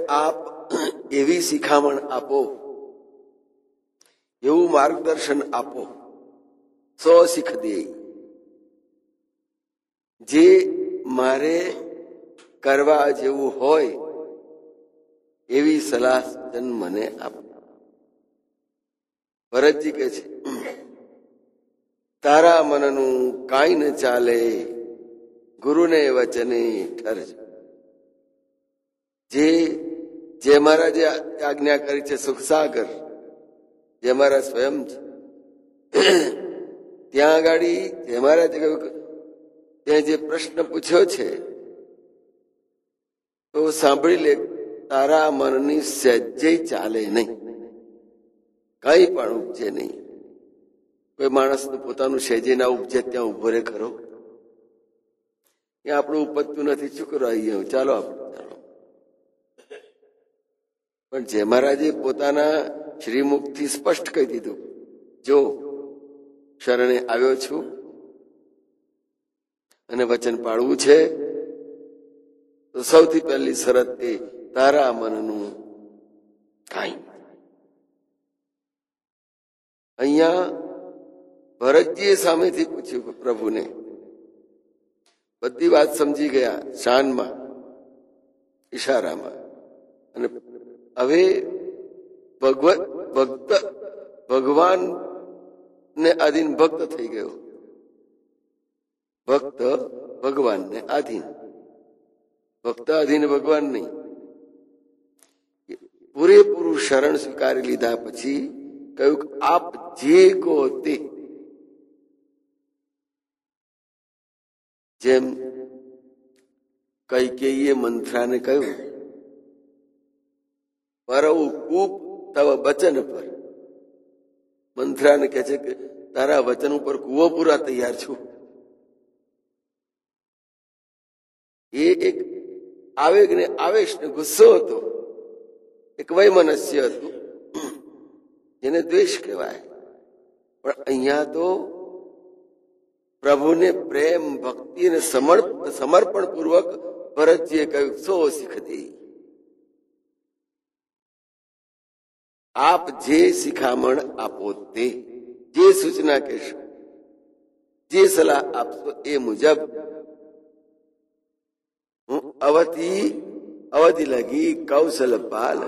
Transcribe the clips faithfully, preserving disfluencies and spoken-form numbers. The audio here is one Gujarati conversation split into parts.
આપ એવી શિખામણ આપો, એવું માર્ગદર્શન આપો, સો શીખ દે, જે મારે કરવા જેવું હોય એવી સલાહ સૂચન મને આપો. ભરતજી કહે છે, તારા મનનું કાંઈ ન ચાલે, ગુરુને વચને ઠરજ. જે જે મહારાજે આજ્ઞા કરી છે સુખસાગર, જે મારા સ્વયં છે, ત્યાં આગળ જે મહારાજે કહ્યું, ત્યાં જે પ્રશ્ન પૂછ્યો છે તો સાંભળી લે, તારા મનની સહેજે ચાલે નહીં, કઈ પણ ઉપજે નહીં. કોઈ માણસનું પોતાનું સહેજે ના ઉપજે ત્યાં ઉભો રે ખરો? ત્યાં આપણું ઉપજતું નથી, શું કરો અહીંયા, ચાલો આપણે ચાલો. પણ જે મહારાજે પોતાના શ્રીમુખથી સ્પષ્ટ કહી દીધું, જો શરણે આવ્યો છું અને વચન પાળવું છે તો સૌથી પહેલી શરત એ તારા મનનું કાંઈ. અહીંયા ભરતજીએ સામેથી પૂછ્યું પ્રભુને, બધી વાત સમજી ગયા શાનમાં, ઈશારામાં. અને હવે ભગવત ભક્ત ભગવાન ને આધીન ભક્ત થઈ ગયો, ભક્ત ભગવાનને આધીન, ભક્ત આધીન ભગવાન નહીં. પૂરેપૂરું શરણ સ્વીકારી લીધા પછી કહ્યું કે આપ જે કહો તે. જેમ કૈકેયીએ મંથરાને કહ્યું, પરવ કૂપ તવ વચન પર. મંથરાને કહે છે કે તારા વચન ઉપર કૂવો પૂરા તૈયાર છું. એ એક આવેગ ને આવેશ ને ગુસ્સો હતો, એક વૈમનસ્ય હતું, જેને દ્વેષ કહેવાય. પણ અહીંયા તો પ્રભુને પ્રેમ ભક્તિ અને સમર્પણ પૂર્વક ભરતજીએ કહ્યું, સો શીખ દે, આપ જે શિખામણ આપો તે, જે સૂચના કહેશો, જે સલાહ આપશો એ મુજબ હું અવધિ અવધિ લગી કૌશલ પાલ.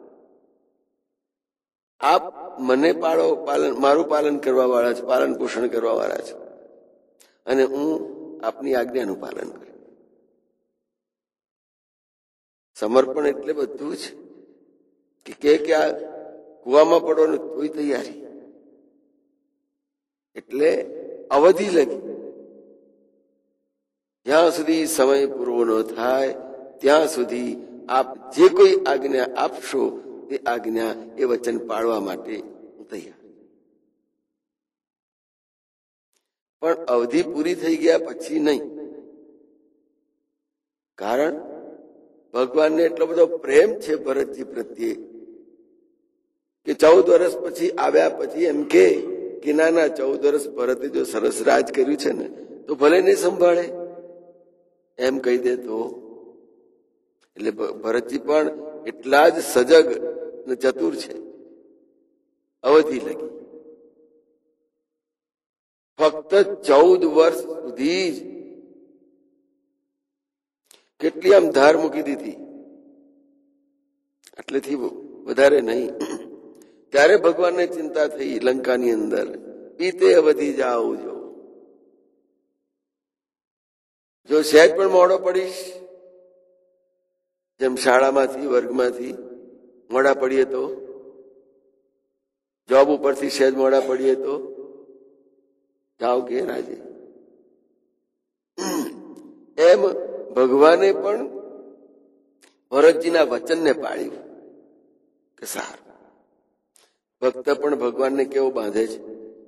આપ મને પાળો, પાલન મારું પાલન કરવા વાળા છે, પાલન પોષણ કરવા વાળા છે, અને હું આપની આજ્ઞાનું પાલન કરું. સમર્પણ એટલે બધું છે કે કે આ કુવામાં પડવાની કોઈ તૈયારી. એટલે અવધિ લગી, જ્યાં સુધી સમય પૂરો ન થાય ત્યાં સુધી આપ જે કોઈ આજ્ઞા આપશો તે આજ્ઞા એ વચન પાળવા માટે હું તૈયાર. પણ અવધિ પૂરી થઈ ગયા પછી નહીં, કારણ ભગવાનને એટલો બધો પ્રેમ છે ભરતજી પ્રત્યે કે ચૌદ વર્ષ પછી આવ્યા પછી એમ કે ના ના ચૌદ વર્ષ ભરતે જો સરસ રાજ કર્યું છે ને તો ભલે નહીં સંભાળે, એમ કહી દે તો. એટલે ભરતજી પણ એટલા જ સજગ ને ચતુર છે. અવધિ લગી, ફક્ત ચૌદ વર્ષ સુધી જ કેટલી આમ ધાર મૂકી દીધી, એટલેથી વધારે નહીં. ત્યારે ભગવાનને ચિંતા થઈ લંકાની અંદર, પીતે અવધિ જાઓ, જો જો સહેજ પણ મોડો પડીશ, જેમ શાળામાંથી વર્ગમાંથી મોડા પડીએ તો, જોબ ઉપરથી સહેજ મોડા પડીએ તો જાઓ કે રાજે. એમ ભગવાને પણ ભરતજીના વચનને પાળ્યું કે સારું. ભક્ત પણ ભગવાનને કેવો બાંધે છે,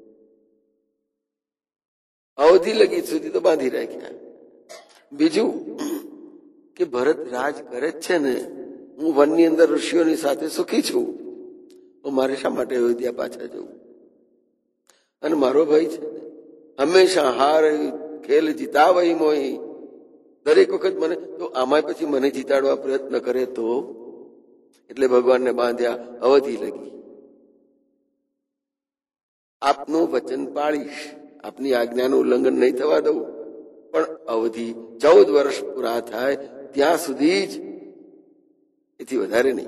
અવધિ લગી સુધી તો બાંધી રાખ્યા. બીજું કે ભરત રાજ કરે જ છે ને, હું વનની અંદર ઋષિઓની સાથે સુખી છું, તો મારે શા માટે અયોધ્યા પાછા જવું? અને મારો ભાઈ છે હંમેશા હાર ખેલ જીતાવઈ મોહી, દરેક વખત મને તો આમાં પછી મને જીતાડવા પ્રયત્ન કરે તો એટલે ભગવાનને બાંધ્યા અવધિ લગી. આપનું વચન પાળીશ, આપની આજ્ઞાનું ઉલ્લંઘન નહીં થવા દઉં, પણ અવધિ ચૌદ વર્ષ પૂરા થાય ત્યાં સુધી જ, એથી વધારે નહીં.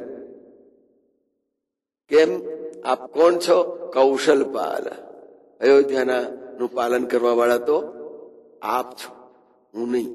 કેમ? આપ કોણ છો? કૌશલપાલ. અયોધ્યાના નું પાલન કરવા વાળા તો આપ છો, હું નહીં.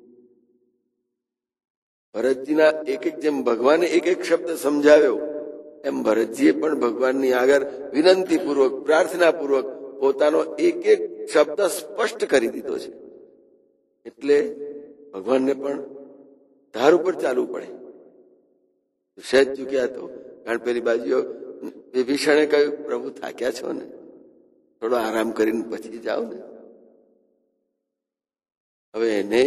ભરતજીના એક એક, જેમ ભગવાને એક એક શબ્દ સમજાવ્યો એમ ભરતજીએ પણ ભગવાનની આગળ વિનંતી પૂર્વક, પ્રાર્થના પૂર્વક પોતાનો એક એક શબ્દ સ્પષ્ટ કરી દીધો છે. એટલે ભગવાનને પણ ધાર ઉપર ચાલવું પડે. સહેજ ચૂક્યા તો કારણ પેલી બાજુઓ વિભીષણે કહ્યું, પ્રભુ થાક્યા છો ને, થોડો આરામ કરીને પછી જાઓ ને. હવે એને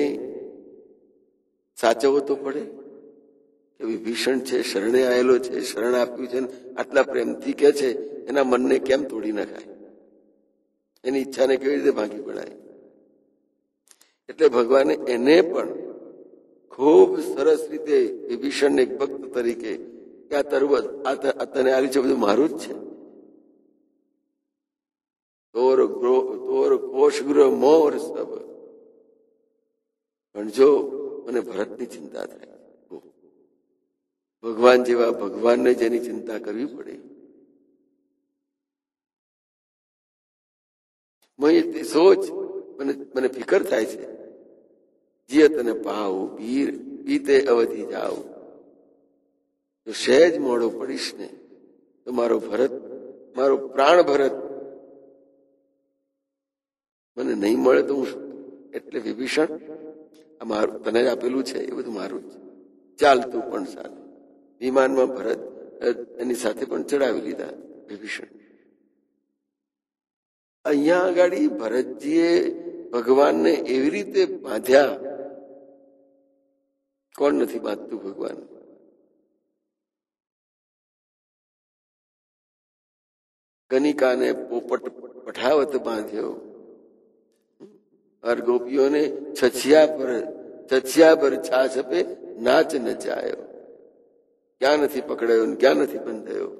સાચવવો તો પડે કે વિભીષણ છે, શરણે આવેલો છે, શરણ આપ્યું છે, આટલા પ્રેમથી કે છે, એના મનને કેમ તોડી નખાય? એની ઈચ્છાને કેવી રીતે ભાંગી પડાય? એટલે ભગવાને એને પણ ખૂબ સરસ રીતે વિભીષણને એક ભક્ત તરીકે કે આ તરવત આ તને આલી છે, બધું મારું જ છે. તોર તોર કોષ ગૃહ મોર સબ. પણ જો મને ભરતની ચિંતા થાય, ભગવાન જેવા ભગવાનને જેની ચિંતા કરવી પડે, તે સોચ મને મને ફિકર થાય છે. જીય તને પાવ પીર પીતે અવધિ જાવ. જો સહેજ મોડો પડીશ ને તો મારો ભરત, મારો પ્રાણ ભરત મને નહીં મળે તો હું શું? એટલે વિભીષણ, આ મારું તને આપેલું છે એ બધું મારું જ. ચાલતું પણ સારું. વિમાનમાં ભરત એની સાથે પણ ચડાવી લીધા વિભીષણ. અહીંયા આગળ ભરતજીએ ભગવાનને એવી રીતે બાંધ્યા. કોણ નથી બાંધતું ભગવાન? કનિકાને પોપટ પઠાવત બાંધ્યો, અર ગોપીઓને છછિયા પર છછિયા પર છાછ પે નાચ નચાયો. ક્યાં નથી પકડાયો ને ક્યાં નથી બંધાયો?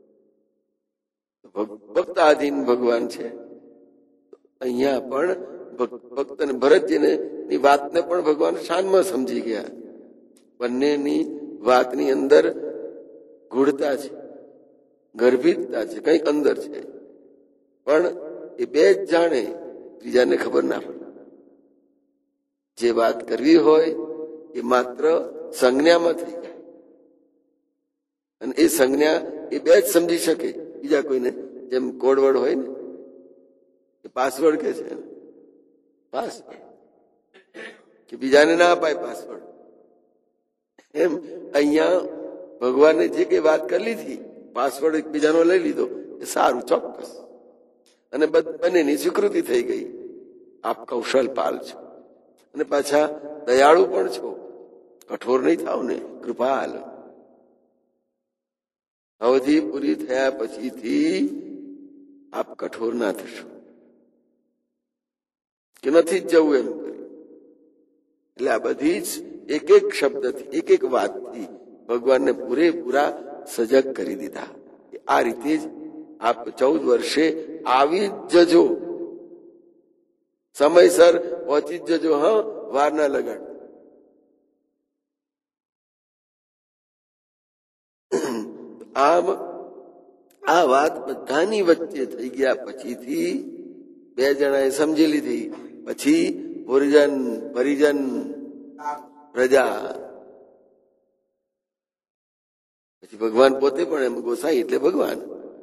ભક્તાધીન ભગવાન છે. અહીંયા પણ ભક્ત ને ભરતજીને ની વાતને પણ ભગવાન શાનમાં સમજી ગયા. બંનેની વાતની અંદર ગૂઢતા છે, ગર્ભિતતા છે, કંઈક અંદર છે, પણ એ બે જ જાણે, ત્રીજાને ખબર ના પડે. જે વાત કરવી હોય એ માત્ર સંજ્ઞામાં થઈ જાય, અને એ સંજ્ઞા એ બે જ સમજી શકે, બીજા કોઈને. જેમ કોડવર્ડ હોય ને, એ પાસવર્ડ કે છે, પાસવર્ડ કે બીજાને ના અપાય પાસવર્ડ. એમ અહીંયા ભગવાને જે કઈ વાત કરી લીધી, પાસવર્ડ એકબીજાનો લઈ લીધો, એ સારું, ચોક્કસ, અને બંનેની સ્વીકૃતિ થઈ ગઈ. આપ કૌશલપાલ છો અને પાછા દયાળુ પણ છો, કઠોર નહીં થાવ ને, કૃપાલ. અવધિ પૂરી થયા પછીથી આપ કઠોર ના થશો કે નથી જ જવું એમ કર્યું. એટલે આ બધી જ એક એક શબ્દથી, એક એક વાતથી ભગવાનને પૂરેપૂરા સજગ કરી દીધા. આ રીતે જ આપ ચૌદ વર્ષે આવી જ જજો, સમયસર પહોંચી જ જજો. હા, વાર ના લગાડ. આમ આ વાત બધાની વચ્ચે થઈ ગયા પછીથી બે જણાએ સમજી લીધી. પછી પુરજન, પરિજન, પ્રજા, પછી ભગવાન પોતે પણ એમ ગોસાઈ એટલે ભગવાન.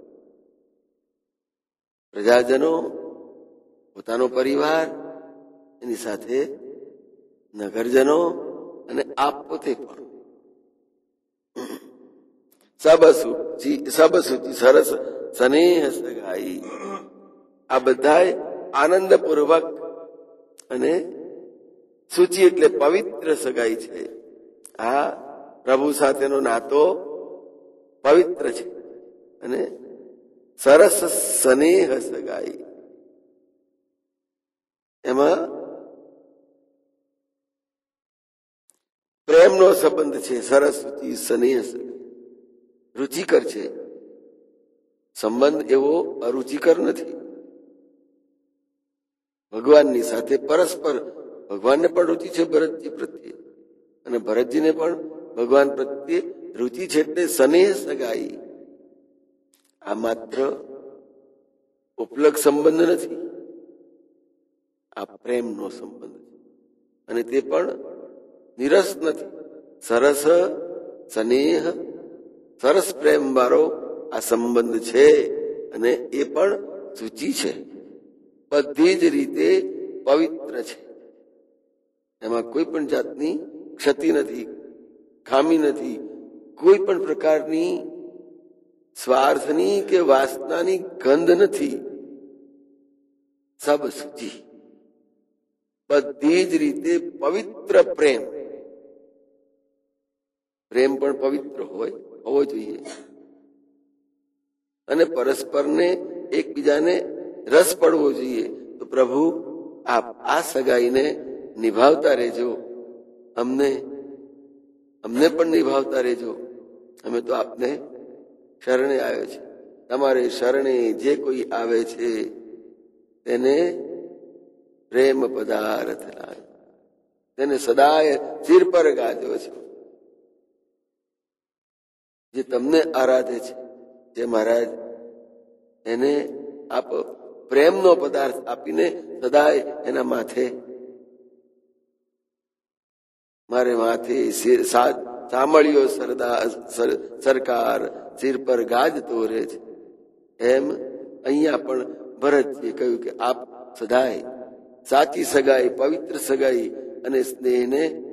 પ્રજાજનો, પોતાનો પરિવાર, એની સાથે નગરજનો અને આપ પોતે પણ સબસુચિ સબસુચિ સરસ સ્નેહ સગાઈ. આ બધાય આનંદપૂર્વક, અને સૂચિ એટલે પવિત્ર સગાઈ છે. આ પ્રભુ સાથેનો નાતો પવિત્ર છે, અને સરસ સ્નેહ સગાઈ, એમાં પ્રેમનો સંબંધ છે. સરસ્વતી સ્નેહ સગાઈ. રુચિકર છે. સંબંધ એવો અરુચિકર નથી. ભગવાનની સાથે પરસ્પર ભગવાનને પણ રુચિ છે ભરતજી પ્રત્યે, અને ભરતજીને પણ ભગવાન પ્રત્યે રુચિ છે, એટલે સ્નેહ સગાઈ. આ માત્ર ઉપલબ્ધ સંબંધ નથી, આ પ્રેમનો સંબંધ છે, અને તે પણ નિરસ નથી. સરસ સ્નેહ સરસ પ્રેમ વાળો આ સંબંધ છે, અને એ પણ શુચિ છે, બધી જ રીતે પવિત્ર છે. એમાં કોઈ પણ જાતની ક્ષતિ નથી, ખામી નથી, કોઈ પણ પ્રકારની સ્વાર્થની કે વાસનાની ગંધ નથી. સબ શુચિ, બધી જ રીતે પવિત્ર પ્રેમ. પ્રેમ પણ પવિત્ર હોય હોવો જોઈએ, અને પરસ્પરને એકબીજાને રસ પડવો જોઈએ. તો પ્રભુ આપ આ સગાઈને નિભાવતા રહેજો, અમને અમને પણ નિભાવતા રહેજો. અમે તો આપને શરણે આવ્યો છે. તમારે શરણે જે કોઈ આવે છે તેને પ્રેમ પદાર્થ લાગે, તેને સદાય શિર પર ગાજો છે. જે તમને આરાધે છે, જે મહારાજ, એને આપ પ્રેમનો પદાર્થ આપીને સદાય એના માથે, મારે માથે સાંભળ્યો સરદાર સરકાર શિર પર ગાજતો રહે છે. એમ અહીંયા પણ ભરતજીએ કહ્યું કે આપ સદાય સાચી સગાઈ, પવિત્ર સગાઈ અને સ્નેહને